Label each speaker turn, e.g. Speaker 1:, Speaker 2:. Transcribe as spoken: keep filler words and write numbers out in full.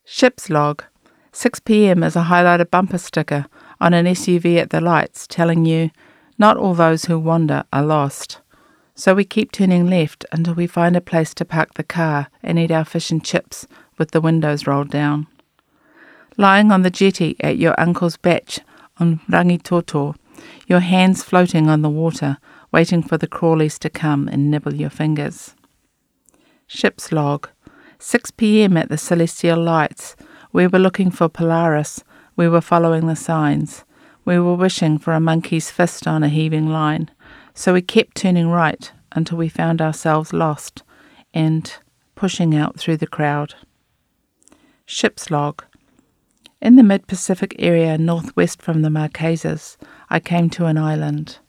Speaker 1: Ship's log. six p.m. is a highlighted bumper sticker on an S U V at the lights telling you, not all those who wander are lost. So we keep turning left until we find a place to park the car and eat our fish and chips with the windows rolled down. Lying on the jetty at your uncle's bach on Rangitoto, your hands floating on the water, waiting for the crawlies to come and nibble your fingers. Ship's log. six p.m. at the Celestial Lights. We were looking for Polaris. We were following the signs. We were wishing for a monkey's fist on a heaving line. So we kept turning right until we found ourselves lost and pushing out through the crowd. Ship's log. In the mid-Pacific area northwest from the Marquesas, I came to an island.